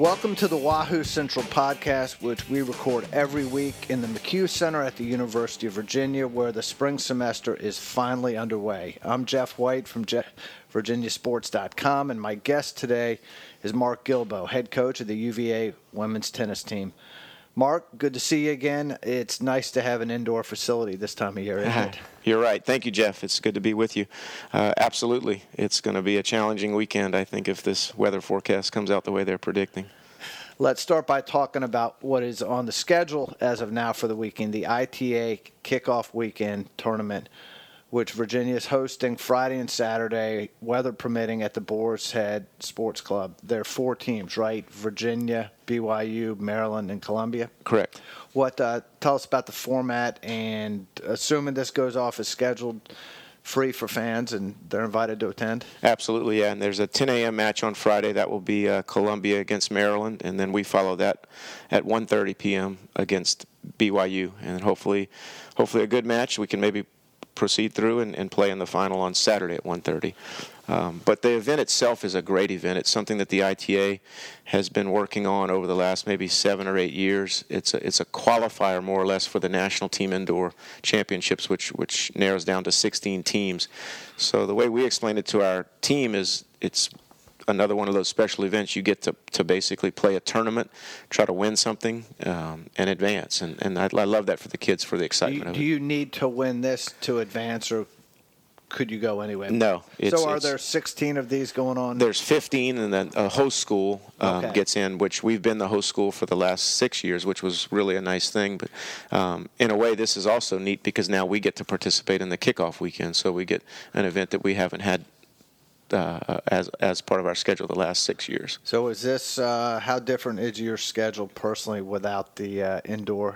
Welcome to the Wahoo Central Podcast, which we record every week in the McHugh Center at the University of Virginia, where the spring semester is finally underway. I'm Jeff White from VirginiaSports.com, and my guest today is Mark Gilbo, head coach of the UVA women's tennis team. Mark, good to see you again. It's nice to have an indoor facility this time of year, isn't it? You're right. Thank you, Jeff. It's good to be with you. Absolutely. It's going to be a challenging weekend, I think, if this weather forecast comes out the way they're predicting. Let's start by talking about what is on the schedule as of now for the weekend, the ITA Kickoff Weekend Tournament, which Virginia is hosting Friday and Saturday, weather permitting, at the Boar's Head Sports Club. There are 4 teams, right? Virginia, BYU, Maryland, and Columbia? Correct. Tell us about the format, and assuming this goes off as scheduled, free for fans, and they're invited to attend? Absolutely, yeah. And there's a 10 a.m. match on Friday. That will be Columbia against Maryland, and then we follow that at 1:30 p.m. against BYU. And hopefully a good match. We can maybe proceed through and play in the final on Saturday at 1:30. But the event itself is a great event. It's something that the ITA has been working on over the last maybe 7 or 8 years. It's a qualifier, more or less, for the National Team Indoor Championships, which narrows down to 16 teams. So the way we explain it to our team is it's another one of those special events. You get to basically play a tournament, try to win something, and advance. And I love that for the kids, for the excitement of it. Do you need to win this to advance, or could you go anyway? No. So are there 16 of these going on? There's 15, and then a host school gets in, which we've been the host school for the last 6 years, which was really a nice thing. But in a way, this is also neat because now we get to participate in the kickoff weekend. So we get an event that we haven't had as part of our schedule the last 6 years. So is this, how different is your schedule personally without the indoor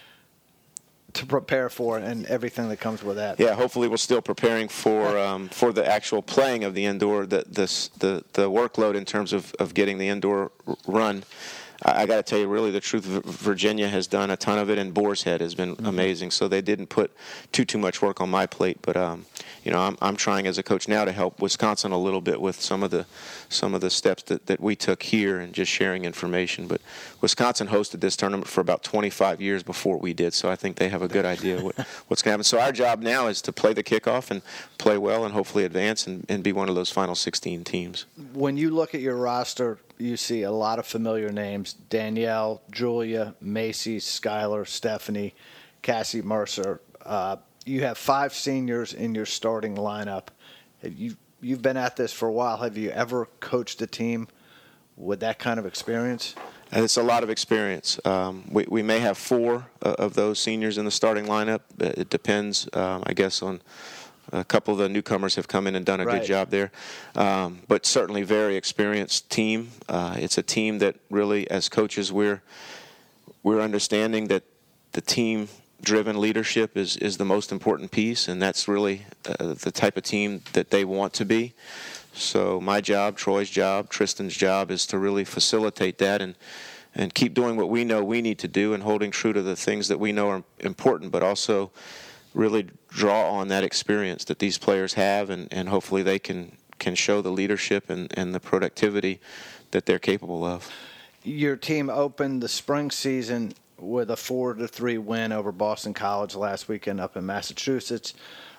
to prepare for and everything that comes with that? Yeah, hopefully we're still preparing for the actual playing of the indoor, the workload in terms of getting the indoor run. I got to tell you, really, the truth, Virginia has done a ton of it, and Boar's Head has been amazing. So they didn't put too much work on my plate, but I'm trying as a coach now to help Wisconsin a little bit with some of the steps that we took here and just sharing information. But Wisconsin hosted this tournament for about 25 years before we did, so I think they have a good idea of what's going to happen. So our job now is to play the kickoff and play well and hopefully advance and be one of those final 16 teams. When you look at your roster, you see a lot of familiar names: Danielle, Julia, Macy, Skylar, Stephanie, Cassie Mercer. You have 5 seniors in your starting lineup. You've been at this for a while. Have you ever coached a team with that kind of experience? It's a lot of experience. We may have 4 of those seniors in the starting lineup. It depends, I guess, on a couple of the newcomers have come in and done a good job there. But certainly very experienced team. It's a team that really, as coaches, we're understanding that the team-driven leadership is the most important piece, and that's really the type of team that they want to be. So my job, Troy's job, Tristan's job is to really facilitate that and keep doing what we know we need to do and holding true to the things that we know are important, but also really draw on that experience that these players have, and hopefully they can show the leadership and the productivity that they're capable of. Your team opened the spring season with a 4-3 win over Boston College last weekend up in Massachusetts.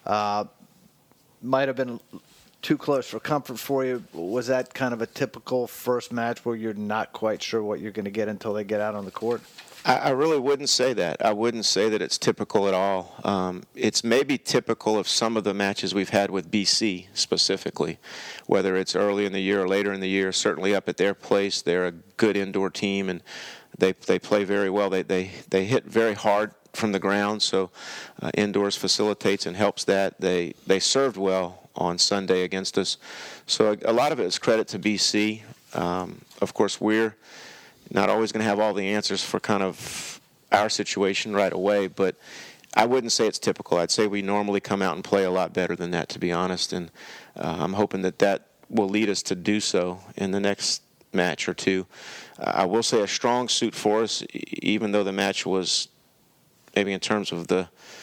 Might have been too close for comfort for you. Was that kind of a typical first match where you're not quite sure what you're going to get until they get out on the court? I really wouldn't say that. I wouldn't say that it's typical at all. It's maybe typical of some of the matches we've had with BC specifically, whether it's early in the year or later in the year. Certainly up at their place, they're a good indoor team, and they play very well. They hit very hard from the ground, so indoors facilitates and helps that. They served well on Sunday against us. So a lot of it is credit to BC. Of course, we're not always going to have all the answers for kind of our situation right away, but I wouldn't say it's typical. I'd say we normally come out and play a lot better than that, to be honest, and I'm hoping that will lead us to do so in the next match or two. I will say a strong suit for us, even though the match was maybe in terms of the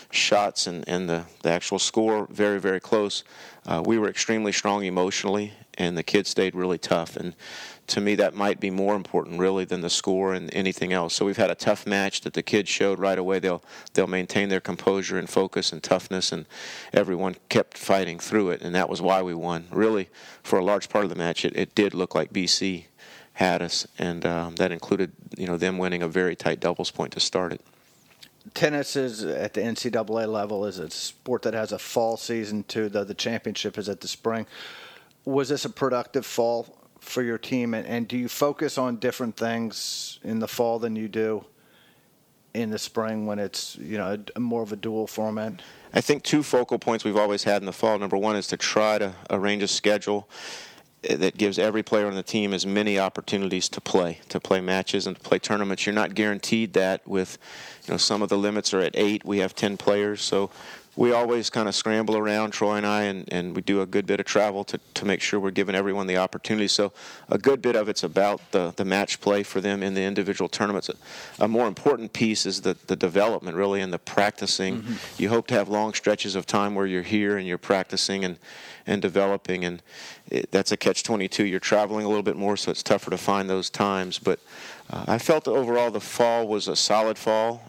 shots and the actual score very, very close, we were extremely strong emotionally, and the kids stayed really tough. And to me, that might be more important, really, than the score and anything else. So we've had a tough match that the kids showed right away. They'll maintain their composure and focus and toughness, and everyone kept fighting through it, and that was why we won. Really, for a large part of the match, it did look like BC had us, and that included them winning a very tight doubles point to start it. Tennis is at the NCAA level is a sport that has a fall season too, though the championship is at the spring. Was this a productive fall for your team, and do you focus on different things in the fall than you do in the spring when it's more of a dual format? I think two focal points we've always had in the fall. Number one is to try to arrange a schedule that gives every player on the team as many opportunities to play matches and to play tournaments. You're not guaranteed that with, some of the limits are at 8. We have 10 players, so we always kind of scramble around, Troy and I, and we do a good bit of travel to make sure we're giving everyone the opportunity. So a good bit of it's about the match play for them in the individual tournaments. A more important piece is the development, really, and the practicing. Mm-hmm. You hope to have long stretches of time where you're here and you're practicing and developing, and that's a catch-22. You're traveling a little bit more, so it's tougher to find those times. But I felt that overall the fall was a solid fall.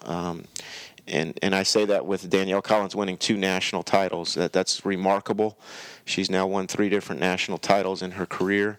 And I say that with Danielle Collins winning 2 national titles. That's remarkable. She's now won 3 different national titles in her career.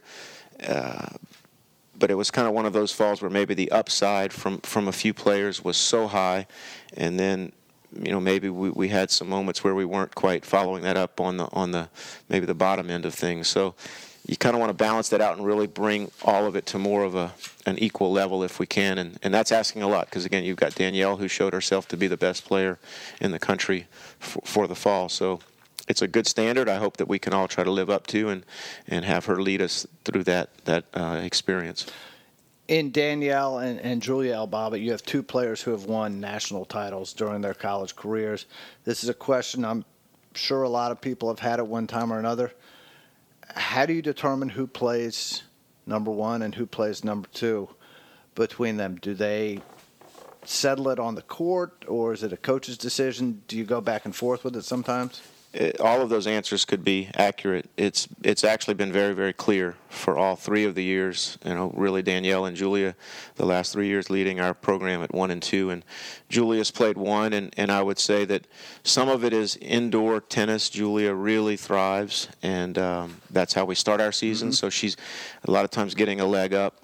But it was kind of one of those falls where maybe the upside from a few players was so high, and then maybe we had some moments where we weren't quite following that up on the maybe the bottom end of things. So you kind of want to balance that out and really bring all of it to more of an equal level if we can, and that's asking a lot because, again, you've got Danielle who showed herself to be the best player in the country for the fall. So it's a good standard I hope that we can all try to live up to and have her lead us through that experience. In Danielle and Julia Elbaba, you have 2 players who have won national titles during their college careers. This is a question I'm sure a lot of people have had at one time or another. How do you determine who plays number 1 and who plays number 2 between them? Do they settle it on the court, or is it a coach's decision? Do you go back and forth with it sometimes? All of those answers could be accurate. It's actually been very, very clear for all 3 of the years. Really Danielle and Julia, the last 3 years leading our program at 1 and 2, and Julia's played 1. And I would say that some of it is indoor tennis. Julia really thrives, and that's how we start our season. Mm-hmm. So she's a lot of times getting a leg up.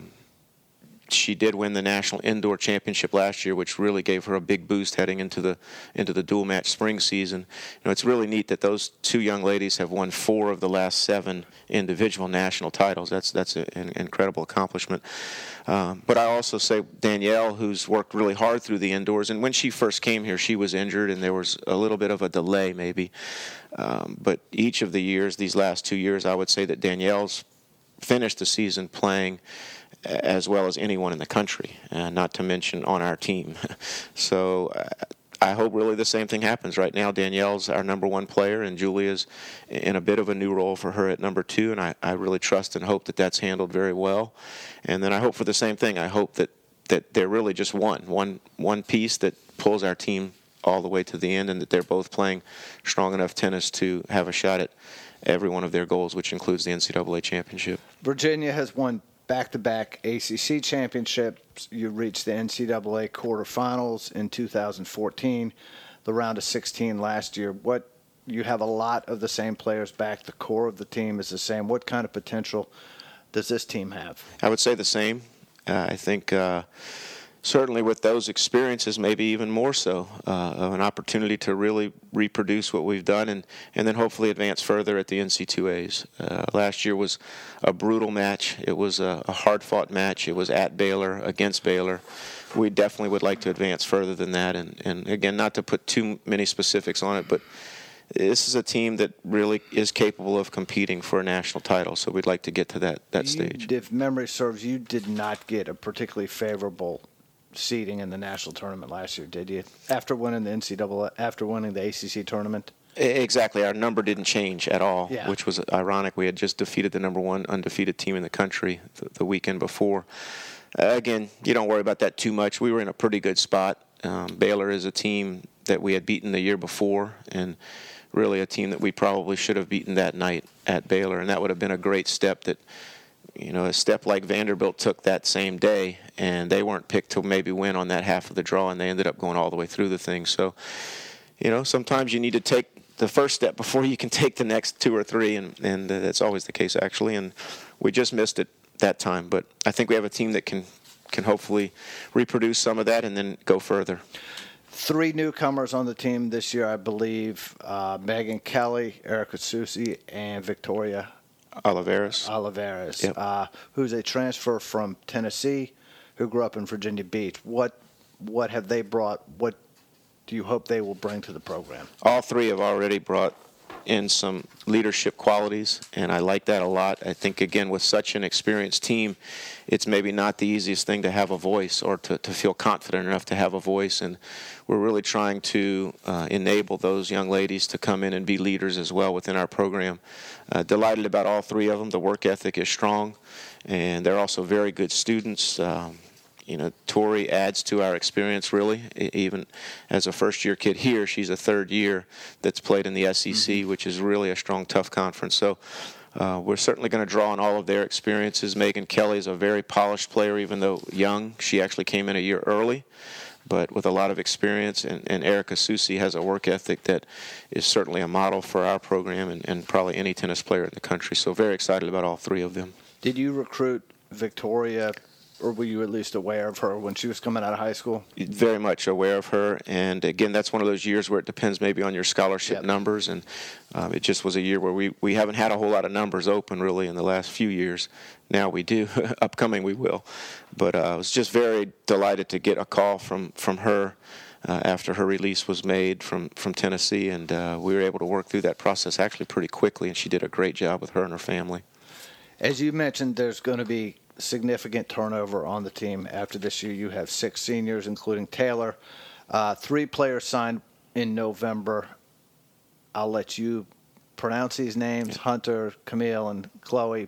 She did win the national indoor championship last year, which really gave her a big boost heading into the dual match spring season. It's really neat that those 2 young ladies have won 4 of the last 7 individual national titles. That's an incredible accomplishment. But I also say Danielle, who's worked really hard through the indoors, and when she first came here, she was injured, and there was a little bit of a delay maybe. But each of the years, these last 2 years, I would say that Danielle's finished the season playing as well as anyone in the country, not to mention on our team. So I hope really the same thing happens. Right now, Danielle's our number 1 player, and Julia's in a bit of a new role for her at number 2, and I really trust and hope that that's handled very well. And then I hope for the same thing. I hope that they're really just one piece that pulls our team all the way to the end, and that they're both playing strong enough tennis to have a shot at every one of their goals, which includes the NCAA championship. Virginia has won back-to-back ACC championships. You reached the NCAA quarterfinals in 2014, the round of 16 last year. You have a lot of the same players back. The core of the team is the same. What kind of potential does this team have? I would say the same. I think certainly with those experiences, maybe even more so, of an opportunity to really reproduce what we've done and then hopefully advance further at the NC2As. Last year was a brutal match. It was a hard-fought match. It was at Baylor, against Baylor. We definitely would like to advance further than that. And again, not to put too many specifics on it, but this is a team that really is capable of competing for a national title, so we'd like to get to that stage. If memory serves, you did not get a particularly favorable seeding in the national tournament last year, did you? After winning the ACC tournament? Exactly. Our number didn't change at all, which was ironic. We had just defeated the number 1 undefeated team in the country the weekend before. Again, you don't worry about that too much. We were in a pretty good spot. Baylor is a team that we had beaten the year before, and really a team that we probably should have beaten that night at Baylor, and that would have been a great step that, a step like Vanderbilt took that same day, and they weren't picked to maybe win on that half of the draw, and they ended up going all the way through the thing. So, sometimes you need to take the first step before you can take the next two or three, and that's always the case, actually, and we just missed it that time. But I think we have a team that can hopefully reproduce some of that and then go further. 3 newcomers on the team this year, I believe. Megan Kelly, Erica Susi, and Victoria Olivares. Yep. Who's a transfer from Tennessee, who grew up in Virginia Beach. What have they brought? What do you hope they will bring to the program? All 3 have already brought in some leadership qualities, and I like that a lot. I think, again, with such an experienced team, it's maybe not the easiest thing to have a voice or to feel confident enough to have a voice, and we're really trying to enable those young ladies to come in and be leaders as well within our program. Delighted about all 3 of them. The work ethic is strong, and they're also very good students. Tori adds to our experience, really. Even as a first-year kid here, she's a third year that's played in the SEC, which is really a strong, tough conference. So we're certainly going to draw on all of their experiences. Megan Kelly is a very polished player, even though young. She actually came in a year early, but with a lot of experience. And Erica Susi has a work ethic that is certainly a model for our program and probably any tennis player in the country. So very excited about all 3 of them. Did you recruit Victoria, or were you at least aware of her when she was coming out of high school? Very much aware of her. And, again, that's one of those years where it depends maybe on your scholarship numbers. And it just was a year where we haven't had a whole lot of numbers open, really, in the last few years. Now we do. Upcoming we will. But I was just very delighted to get a call from her after her release was made from Tennessee. And we were able to work through that process actually pretty quickly. And she did a great job with her and her family. As you mentioned, there's going to be significant turnover on the team after this year. You have 6 seniors, including Taylor. 3 players signed in November. I'll let you pronounce these names: Hunter, Camille, and Chloe.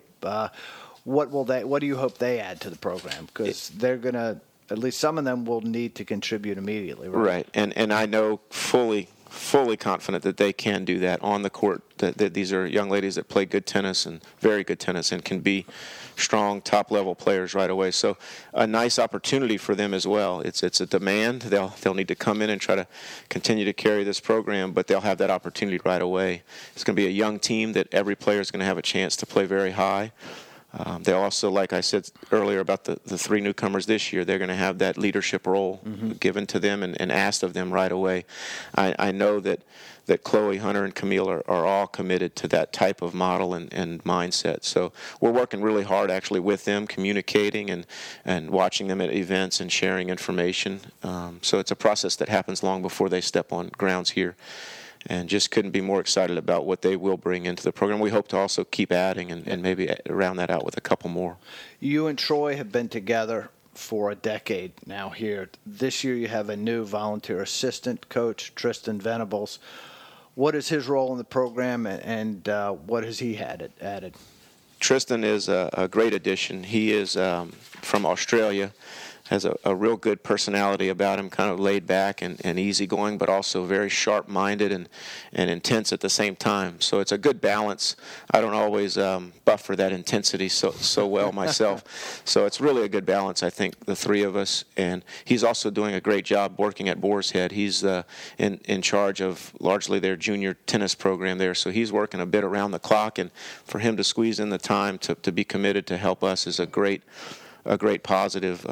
What do you hope they add to the program? Because they're going to, at least some of them will need to contribute immediately, right? Right, and I know fully confident that they can do that on the court, that these are young ladies that play good tennis and very good tennis and can be strong top-level players right away. So a nice opportunity for them as well. It's a demand. They'll need to come in and try to continue to carry this program, but they'll have that opportunity right away. It's going to be a young team that every player is going to have a chance to play very high. They'll also, like I said earlier about the 3 newcomers this year, they're going to have that leadership role given to them and asked of them right away. I know that Chloe, Hunter, and Camille are all committed to that type of model and mindset. So we're working really hard actually with them, communicating and watching them at events and sharing information. So it's a process that happens long before they step on grounds here. And just couldn't be more excited about what they will bring into the program. We hope to also keep adding and maybe round that out with a couple more. You and Troy have been together for a decade now here. This year you have a new volunteer assistant coach, Tristan Venables. What is his role in the program, and what has he added? Tristan is a great addition. He is from Australia. Has a real good personality about him, kind of laid back and easygoing, but also very sharp-minded and intense at the same time. So it's a good balance. I don't always buffer that intensity so well myself. So it's really a good balance, I think, the 3 of us. And he's also doing a great job working at Boar's Head. He's in charge of largely their junior tennis program there. So he's working a bit around the clock. And for him to squeeze in the time to be committed to help us is a great positive.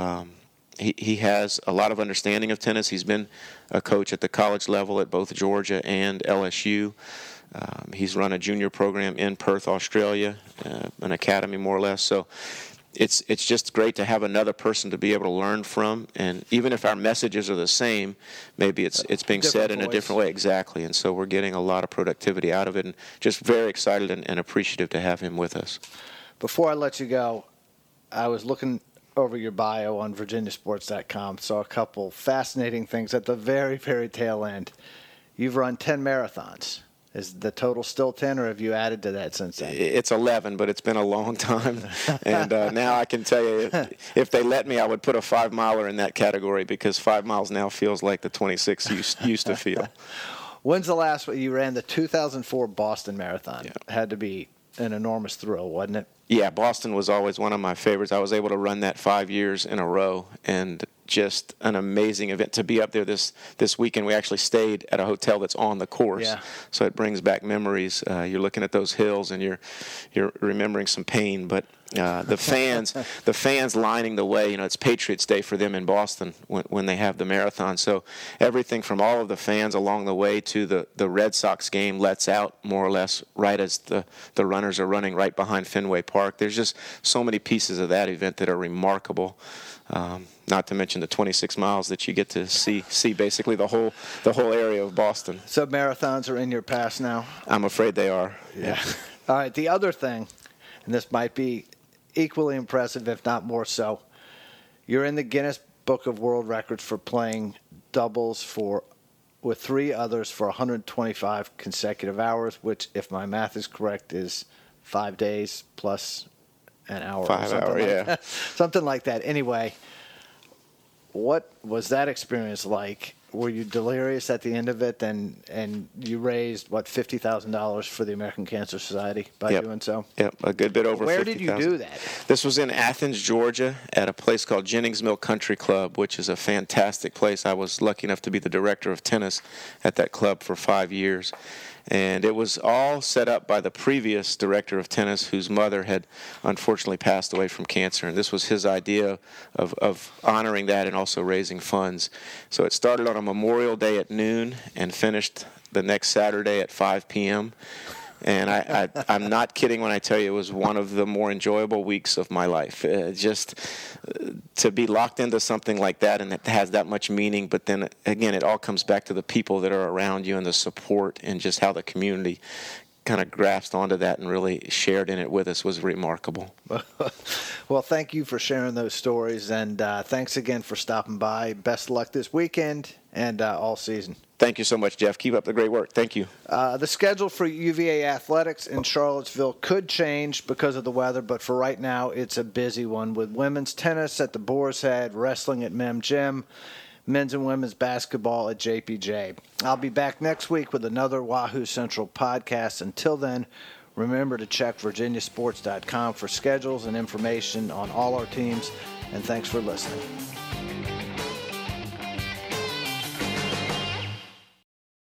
He has a lot of understanding of tennis. He's been a coach at the college level at both Georgia and LSU. He's run a junior program in Perth, Australia, an academy more or less. So it's just great to have another person to be able to learn from. And even if our messages are the same, maybe it's being said in a different way. Exactly. And so we're getting a lot of productivity out of it, and just very excited and appreciative to have him with us. Before I let you go, I was looking over your bio on VirginiaSports.com, saw a couple fascinating things at the very, very tail end. You've run 10 marathons. Is the total still 10, or have you added to that since then? It's 11, but it's been a long time. And now I can tell you, if they let me, I would put a 5-miler in that category, because 5 miles now feels like the 26 used to feel. When's the last one? You ran the 2004 Boston Marathon. Yeah. Had to be an enormous thrill, wasn't it? Yeah, Boston was always one of my favorites. I was able to run that 5 years in a row, and just an amazing event to be up there this weekend. We actually stayed at a hotel that's on the course, so it brings back memories. You're looking at those hills, and you're remembering some pain, but the fans lining the way. It's Patriots Day for them in Boston when they have the marathon. So everything from all of the fans along the way to the Red Sox game lets out more or less right as the runners are running right behind Fenway Park. There's just so many pieces of that event that are remarkable. Not to mention the 26 miles that you get to see basically the whole area of Boston. So marathons are in your past now? I'm afraid they are. Yeah. All right. The other thing, and this might be equally impressive, if not more so, you're in the Guinness Book of World Records for playing doubles with 3 others for 125 consecutive hours, which, if my math is correct, is 5 days plus an hour. 5 hours, yeah. Something like that. Anyway, what was that experience like? Were you delirious at the end of it? And you raised, $50,000 for the American Cancer Society by doing so? Yep, a good bit over 50,000. Where did you do that? This was in Athens, Georgia, at a place called Jennings Mill Country Club, which is a fantastic place. I was lucky enough to be the director of tennis at that club for 5 years. And it was all set up by the previous director of tennis, whose mother had unfortunately passed away from cancer. And this was his idea of honoring that and also raising funds. So it started on a Memorial Day at noon and finished the next Saturday at 5 p.m. And I'm not kidding when I tell you it was one of the more enjoyable weeks of my life. Just to be locked into something like that, and it has that much meaning. But then, again, it all comes back to the people that are around you and the support, and just how the community kind of grasped onto that and really shared in it with us was remarkable. Well, thank you for sharing those stories, and thanks again for stopping by. Best of luck this weekend and all season. Thank you so much, Jeff. Keep up the great work. Thank you. The schedule for UVA athletics in Charlottesville could change because of the weather, but for right now, it's a busy one with women's tennis at the Boar's Head, wrestling at Mem Gym, men's and women's basketball at JPJ. I'll be back next week with another Wahoo Central podcast. Until then, remember to check virginiasports.com for schedules and information on all our teams, and thanks for listening.